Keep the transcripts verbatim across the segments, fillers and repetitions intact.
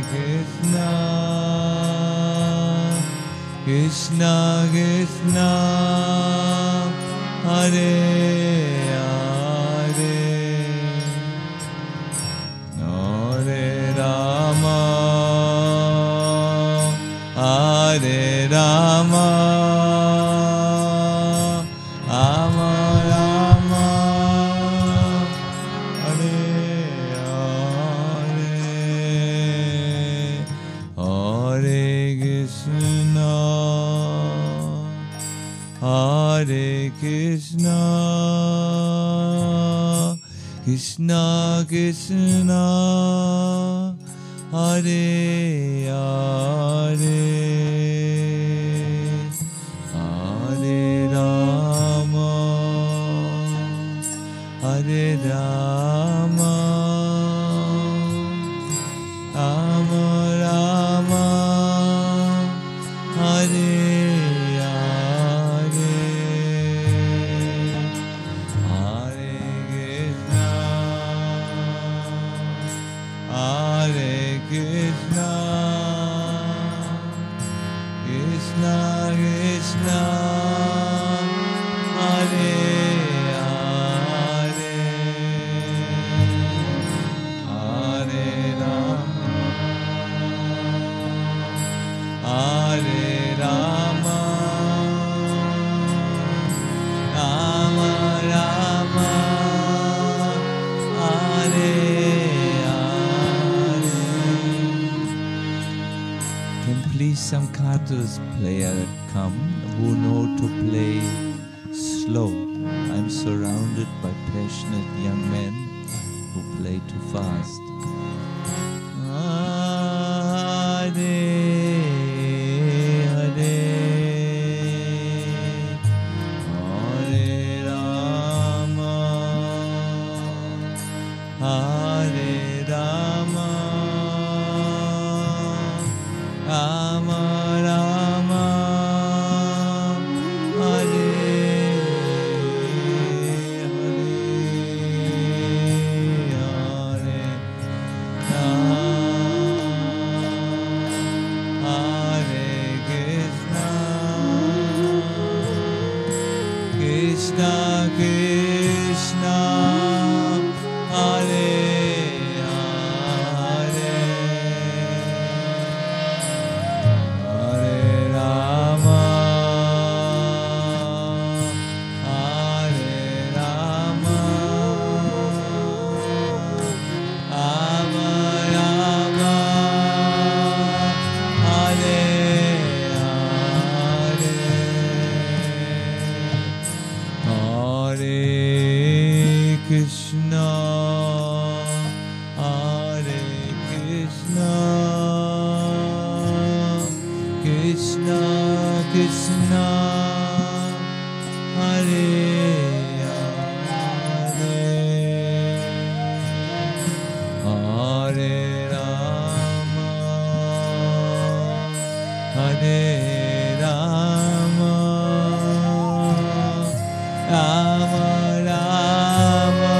Krishna, Krishna Krishna, Hare Hare, Hare Rama, Hare Rama, Rama Rama, Hare Hare, Hare Krishna, Hare Krishna, Krishna Krishna, Hare Hare, Hare Rama, Hare Rama, Rama Rama, Hare Hare, Hare Krishna, Hare Krishna, Krishna Krishna, Hare Hare, Hare Rama, Hare Rama, Rama Rama, Hare Hare. Can please some kartus player come who know to play slow? I'm surrounded by passionate young men who play too fast. Hare Hare, Hare Rama, Hare Rama, Rama Rama, Hare Hare, Hare Hare Krishna, Krishna Krishna, Hare Hare, Hare Rama, Hare Rama, Rama Rama, Hare Hare, Hare Krishna, Hare Krishna, Krishna Krishna, Hare Hare, Hare Rama, Hare Rama, Rama Rama,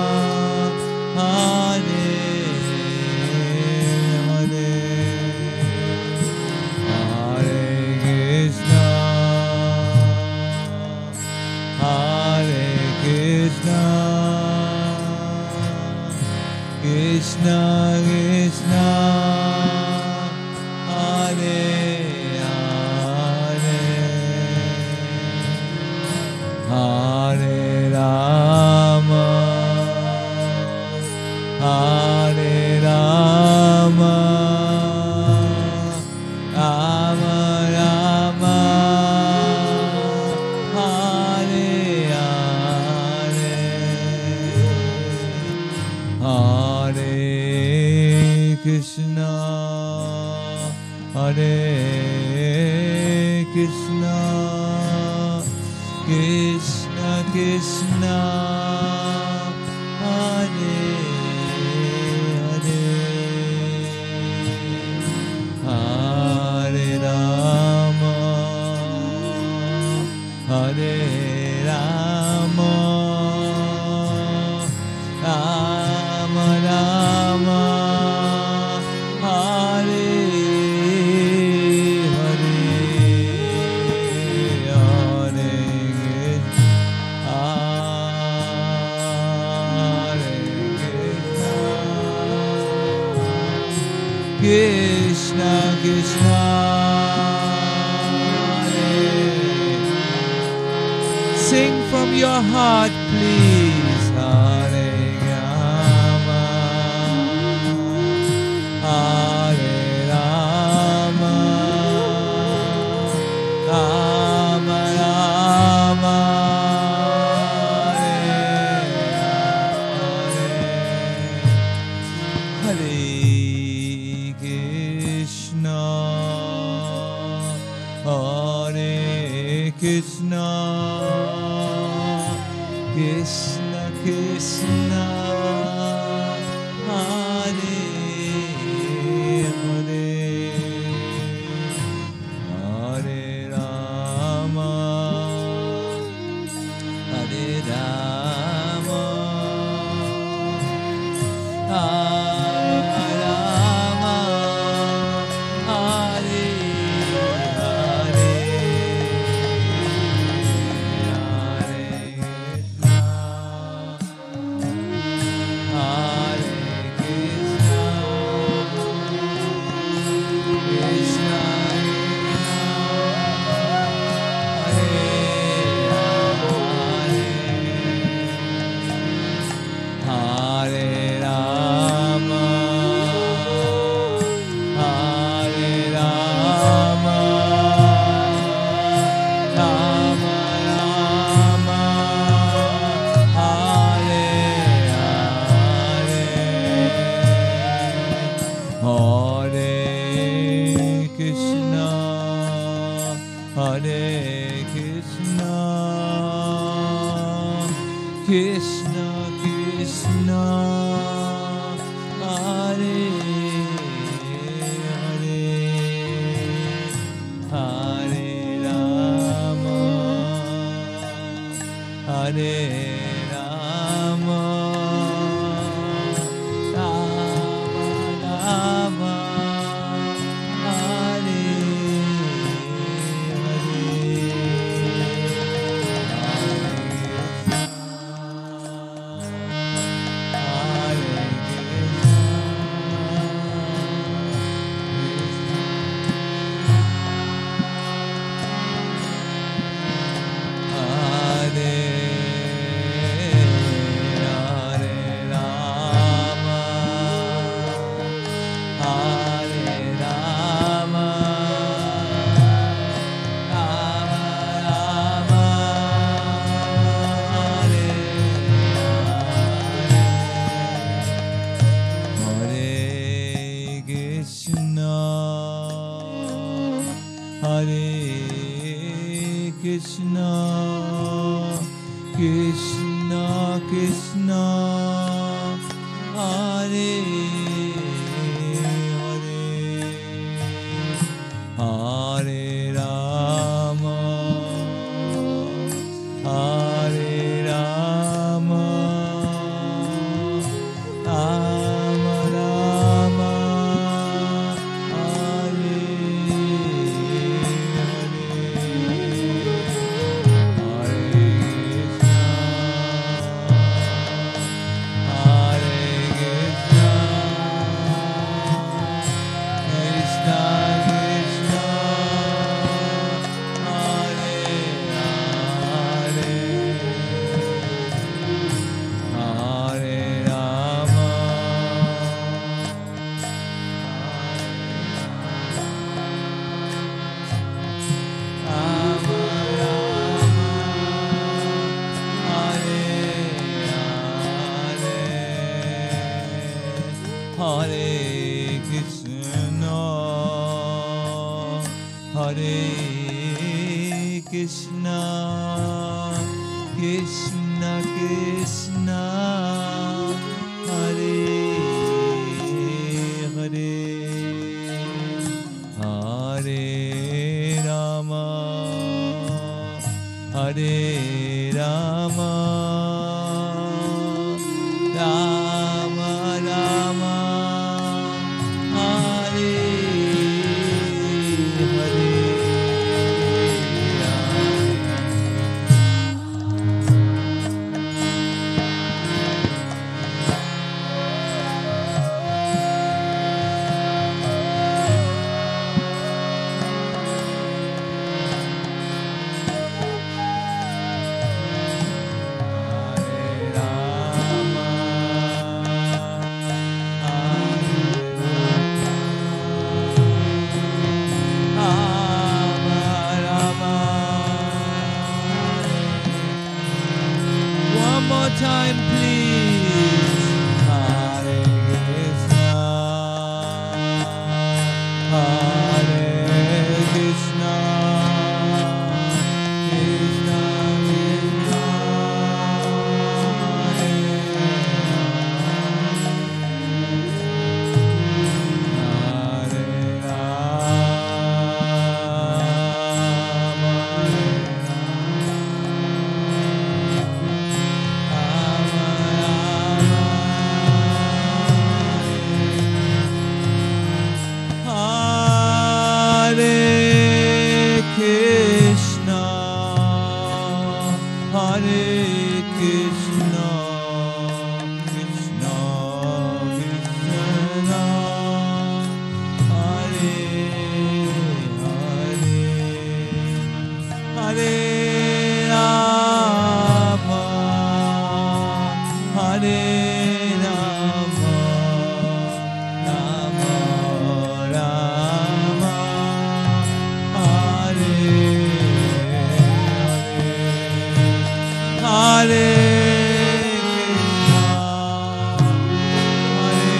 Hare Hare, Hare Krishna, Hare Krishna, Krishna Krishna, Hare Hare, Hare Rama, Hare Rama, Rama Rama, Hare Hare, Hare Krishna, Hare Krishna, Krishna Krishna, Hare Hare, Hare Rama, Hare Rama, Rama Rama, Hare Krishna Krishna sing from your heart please Hare Rama Hare Rama Rama Rama Hare Krishna Hare Krishna Krishna Krishna Hare Hare Hare Rama Hare Rama Rama Rama Hare Hare Hare Krishna Krishna Hare Hare Hare Rama Hare Rama Rama Rama Hare Krishna Krishna Krishna Hare Hare Hare Rama Hare Rama Rama Rama Hare Hare Krishna Hare Krishna Krishna Krishna Hare Hare Hare Rama Hare Rama Rama Rama Hare Hare Hare time, please. Hare Krishna, Hare Krishna, Krishna Krishna, Hare Hare Rama, Hare Krishna, Krishna Krishna, Hare Hare, Hare Rama, Hare Rama, Rama Rama, Hare Hare Krishna, Hare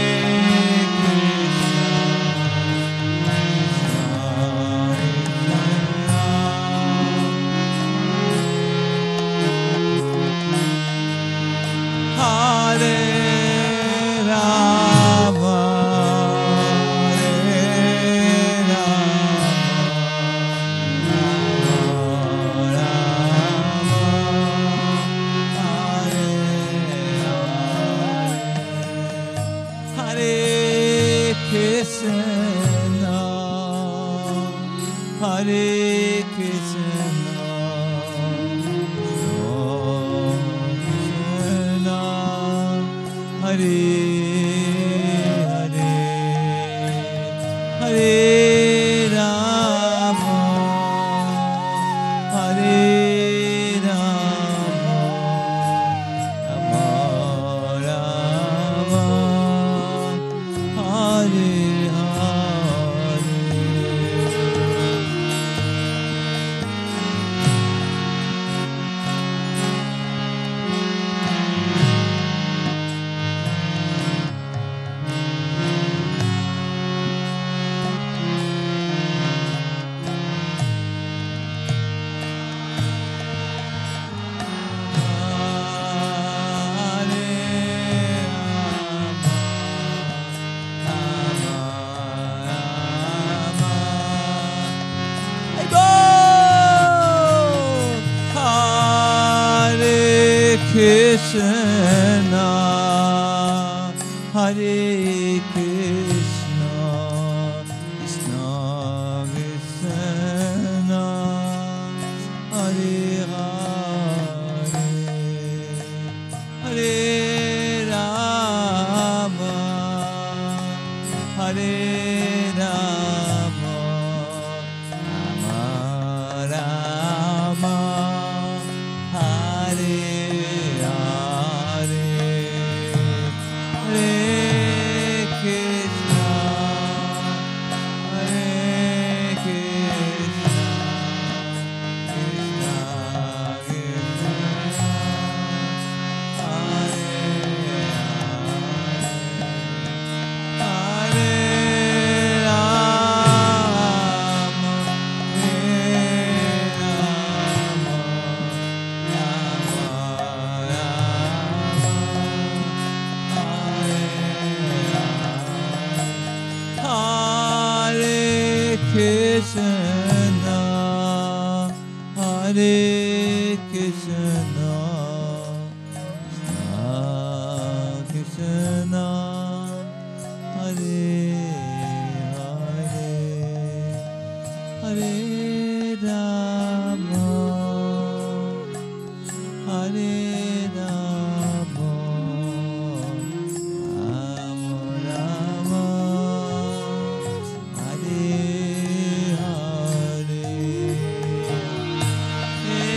Krishna, Hare Krishna, Krishna, Hare Hare, Hare Rama, Hare Rama, Rama Rama, Hare Krishna, Hare Krishna, Krishna Krishna, Hare Hare, Hare Rama, Hare Rama, Rama Rama, Hare Krishna, Hare Krishna, Krishna Krishna, Hare Hare, Hare Rama, Hare Rama, Rama Rama, Hare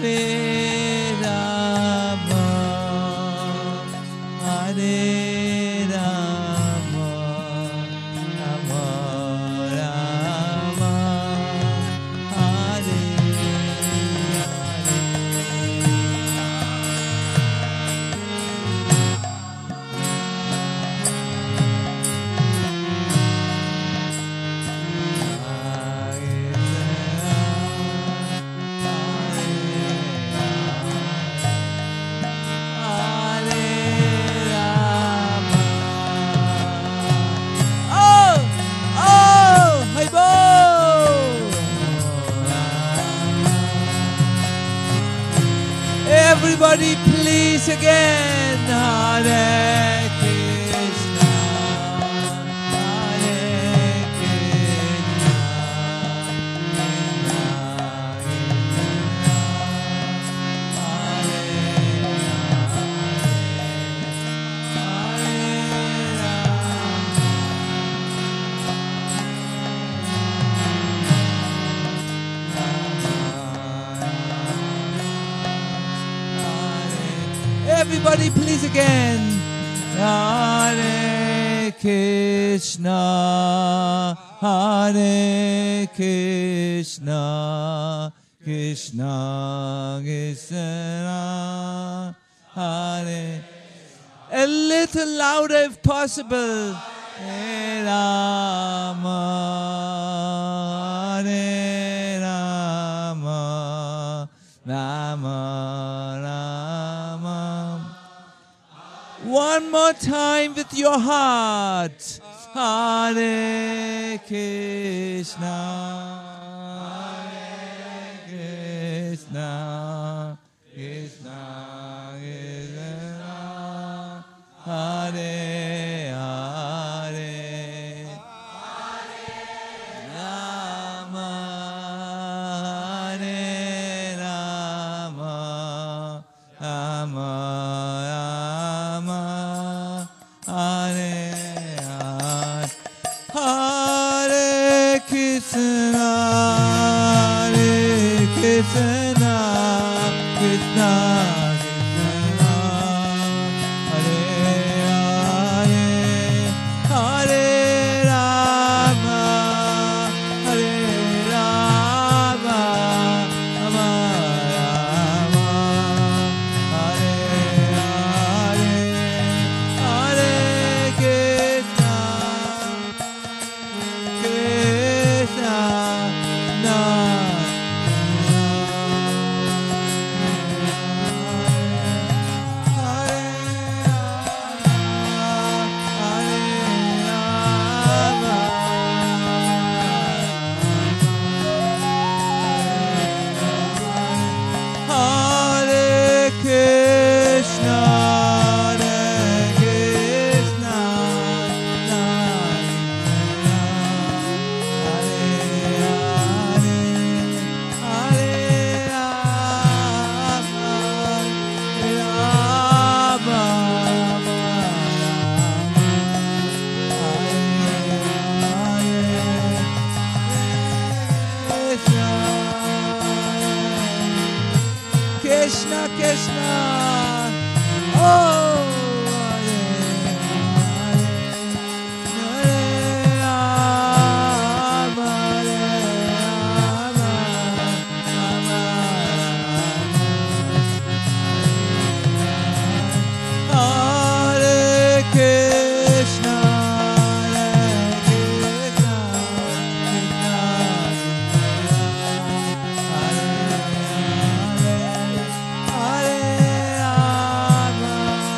Everybody please again. Hare Krishna, Hare Krishna, Krishna Krishna, Hare Hare, everybody please again. Hare Krishna, Hare Krishna, Krishna Krishna, Hare. A little louder if possible. Hare Rama, Hare Rama, Rama Rama. One more time with your heart. Hare Krishna, Hare Krishna, Krishna Krishna, Hare Hare, Rama, Hare Rama, Rama Krishna, Hare Krishna, Krishna Krishna, Hare Hare, Hare Rama, Hare Rama, Rama Rama, Hare Hare, Hare Krishna, Krishna, na, Hare Hare Krishna, Hare Krishna, Krishna Krishna, oh, Hare Hare, Rama, Rama, Rama, Hare Krishna, Hare Krishna, Krishna Hare Hare, Hare Rama.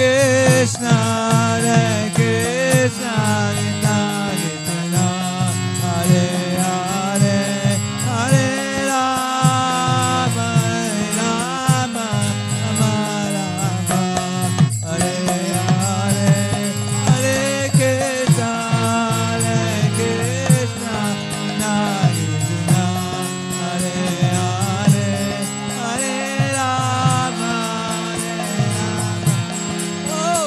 Krishna, Hare Krishna, Krishna Krishna, Hare Hare, Hare Rama, Rama Rama, Rama Hare Hare, Hare Krishna, Hare Krishna, Krishna Krishna, Hare Hare, Hare Rama, Hare Rama. Oh.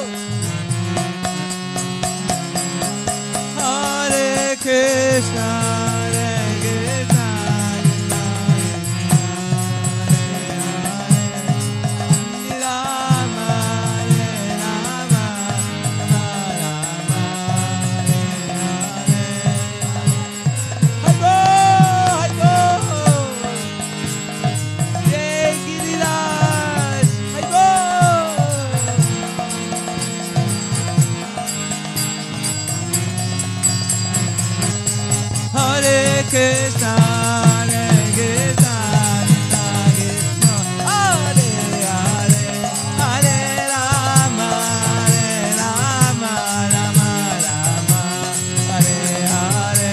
Hare Krishna, Hare Krishna, Krishna Krishna, Rama, Hare Rama, Rama Rama, Hare Hare. Hi go, hi go. Jai Giriraj, hi go. Hare Krishna, Hare Krishna, Krishna Krishna, Hare Hare, Hare Rama, Hare Rama, Rama Rama, Hare Hare.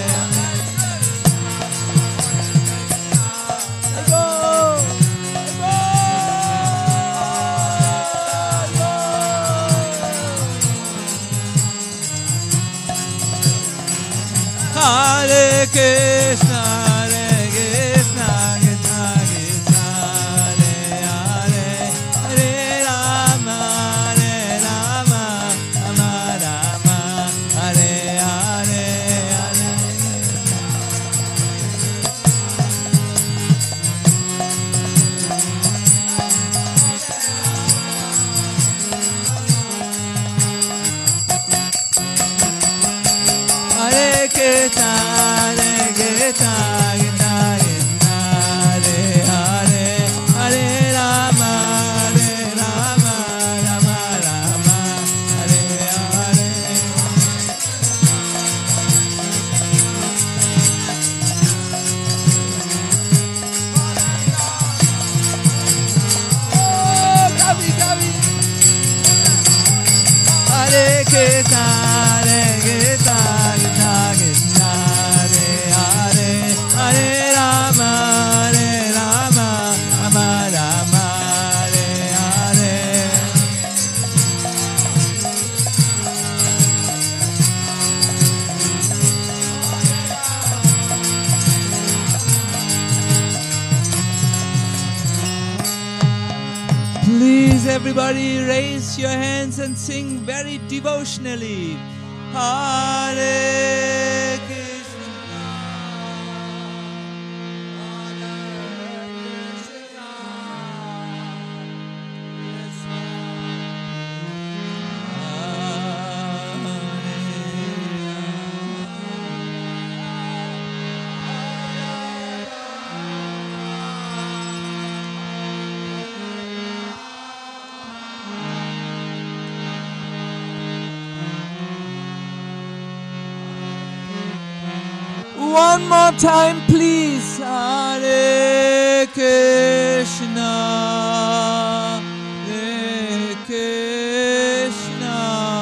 Hi go, hi go, hi go. Hare Krishna, Hare Krishna, Krishna Krishna, Hare Hare, Hare Rama, Hare Rama, Rama Rama, Hare Hare, Hare. Hare Krishna, Hare Krishna, Krishna Krishna, Hare Hare, Hare Rama, Hare Rama, Rama Rama, Hare Hare. Oh, Kavi, Kavi. Hare Krishna, Hare Krishna, Krishna Krishna, Hare Hare, Hare Rama, Hare Rama, Rama Rama, Hare Hare. Please, everybody, raise your hands and sing very devotionally. Hare Krishna, Hare Krishna, Krishna One more time, please. Hare Krishna, Hare Krishna,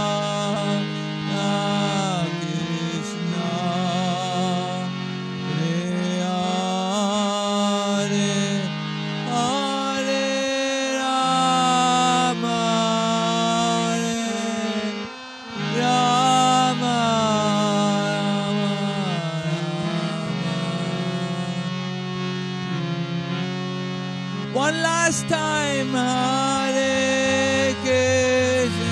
Krishna Krishna, Hare Hare, Hare Rama, Hare Rama. One last time, Hare Krishna.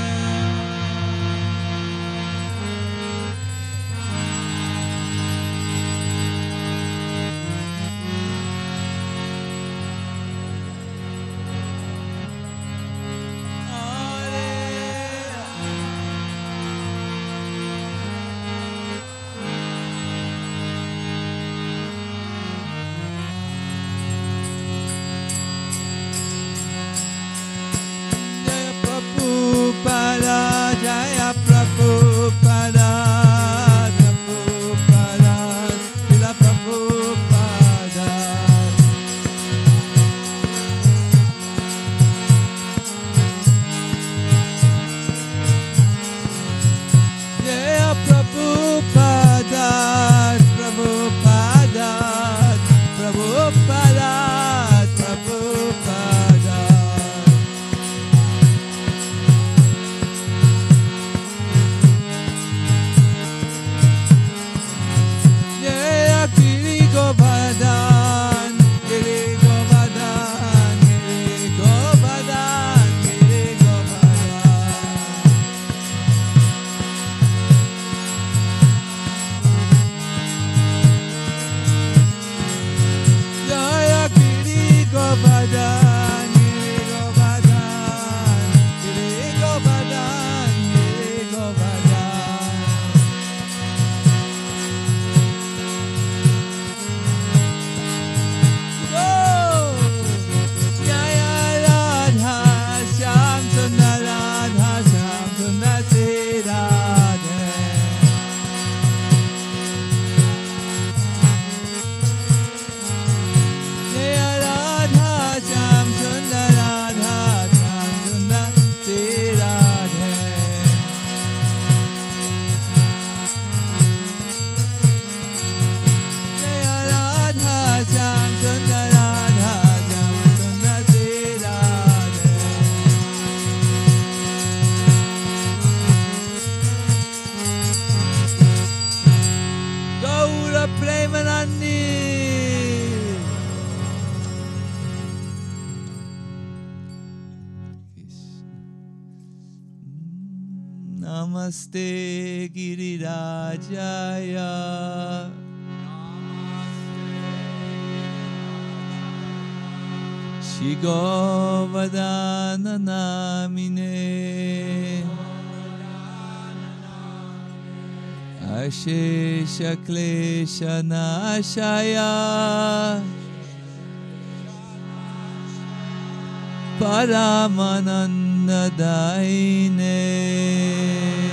Hare Namaste Girirajaya. Shigovardhana namine Ashesha klesha nashaya Paramananda daine